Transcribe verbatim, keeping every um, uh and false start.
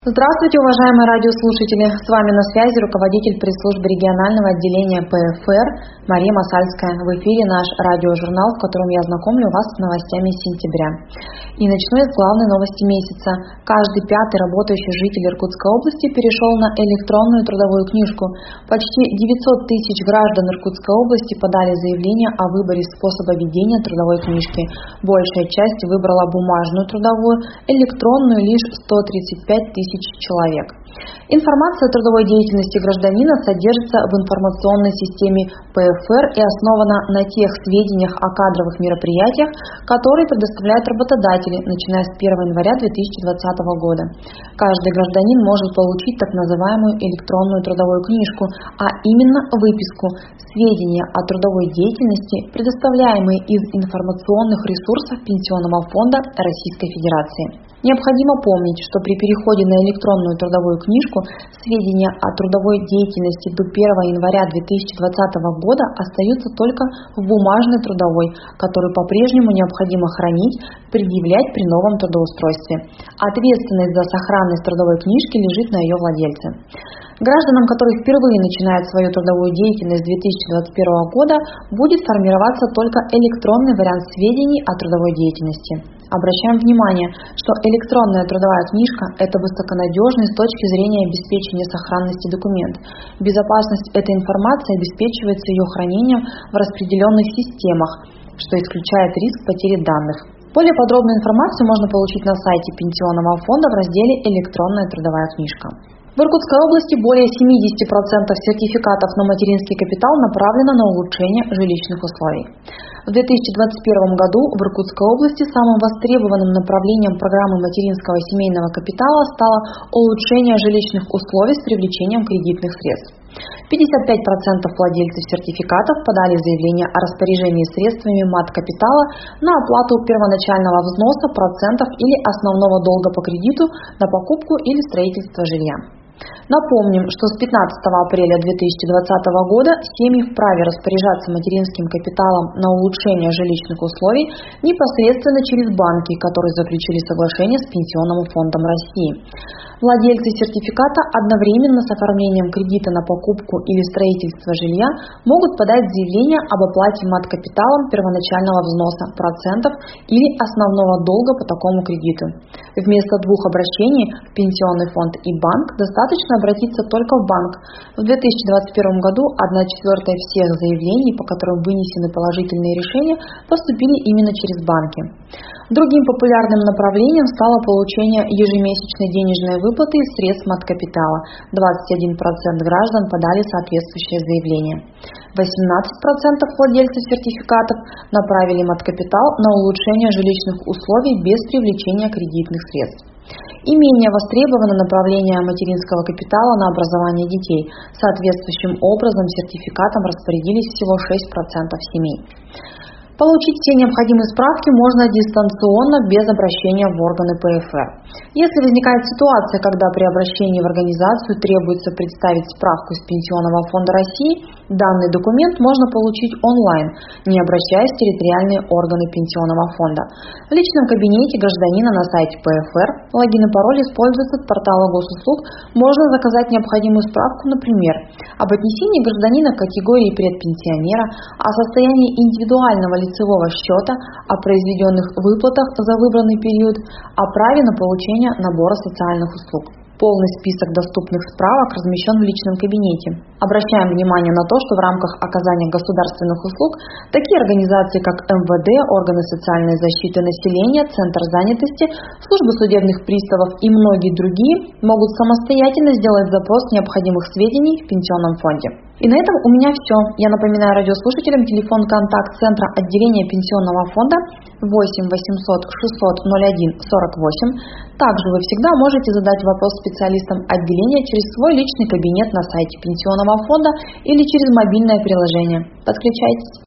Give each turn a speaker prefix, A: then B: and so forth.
A: Здравствуйте, уважаемые радиослушатели! С вами на связи руководитель пресс-службы регионального отделения П Ф Р Мария Масальская. В эфире наш радиожурнал, в котором я знакомлю вас с новостями сентября. И начну я с главной новости месяца. Каждый пятый работающий житель Иркутской области перешел на электронную трудовую книжку. Почти девятьсот тысяч граждан Иркутской области подали заявление о выборе способа ведения трудовой книжки. Большая часть выбрала бумажную трудовую, электронную лишь сто тридцать пять тысяч человек. Информация о трудовой деятельности гражданина содержится в информационной системе П Ф Р и основана на тех сведениях о кадровых мероприятиях, которые предоставляют работодатели, начиная с первого января две тысячи двадцатого года. Каждый гражданин может получить так называемую электронную трудовую книжку, а именно выписку, сведения о трудовой деятельности, предоставляемые из информационных ресурсов Пенсионного фонда Российской Федерации. Необходимо помнить, что при переходе на электронную трудовую книжку сведения о трудовой деятельности до первого января две тысячи двадцатого года остаются только в бумажной трудовой, которую по-прежнему необходимо хранить, предъявлять при новом трудоустройстве. Ответственность за сохранность трудовой книжки лежит на ее владельце. Гражданам, которые впервые начинают свою трудовую деятельность с две тысячи двадцать первого года, будет формироваться только электронный вариант сведений о трудовой деятельности. Обращаем внимание, что электронная трудовая книжка – это высоконадежный с точки зрения обеспечения сохранности документ. Безопасность этой информации обеспечивается ее хранением в распределенных системах, что исключает риск потери данных. Более подробную информацию можно получить на сайте Пенсионного фонда в разделе «Электронная трудовая книжка». В Иркутской области более семьдесят процентов сертификатов на материнский капитал направлено на улучшение жилищных условий. В две тысячи двадцать первом году в Иркутской области самым востребованным направлением программы материнского семейного капитала стало улучшение жилищных условий с привлечением кредитных средств. пятьдесят пять процентов владельцев сертификатов подали заявление о распоряжении средствами мат-капитала на оплату первоначального взноса, процентов или основного долга по кредиту на покупку или строительство жилья. Напомним, что с пятнадцатого апреля две тысячи двадцатого года семьи вправе распоряжаться материнским капиталом на улучшение жилищных условий непосредственно через банки, которые заключили соглашение с Пенсионным фондом России. Владельцы сертификата одновременно с оформлением кредита на покупку или строительство жилья могут подать заявление об оплате мат-капиталом первоначального взноса, процентов или основного долга по такому кредиту. Вместо двух обращений в Пенсионный фонд и банк достаточно обратиться только в банк. В две тысячи двадцать первом году одна четвертая всех заявлений, по которым вынесены положительные решения, поступили именно через банки. Другим популярным направлением стало получение ежемесячной денежной выплаты из средств мат-капитала. двадцать один процент граждан подали соответствующее заявление. восемнадцать процентов владельцев сертификатов направили мат-капитал на улучшение жилищных условий без привлечения кредитных средств. И менее востребовано направление материнского капитала на образование детей. Соответствующим образом сертификатом распорядились всего шесть процентов семей. Получить все необходимые справки можно дистанционно, без обращения в органы П Ф Р. Если возникает ситуация, когда при обращении в организацию требуется представить справку из Пенсионного фонда России, данный документ можно получить онлайн, не обращаясь в территориальные органы Пенсионного фонда. В личном кабинете гражданина на сайте П Ф Р логин и пароль используются от портала госуслуг. Можно заказать необходимую справку, например, об отнесении гражданина к категории предпенсионера, о состоянии индивидуального лицевого счета, о произведенных выплатах за выбранный период, о праве на получение набора социальных услуг. Полный список доступных справок размещен в личном кабинете. Обращаем внимание на то, что в рамках оказания государственных услуг такие организации, как М В Д, органы социальной защиты населения, Центр занятости, службы судебных приставов и многие другие могут самостоятельно сделать запрос необходимых сведений в Пенсионном фонде. И на этом у меня все. Я напоминаю радиослушателям телефон контакт-центра отделения Пенсионного фонда восемь восемьсот шестьсот ноль один сорок восемь. Также вы всегда можете задать вопрос специалистам отделения через свой личный кабинет на сайте Пенсионного фонда или через мобильное приложение. Подключайтесь.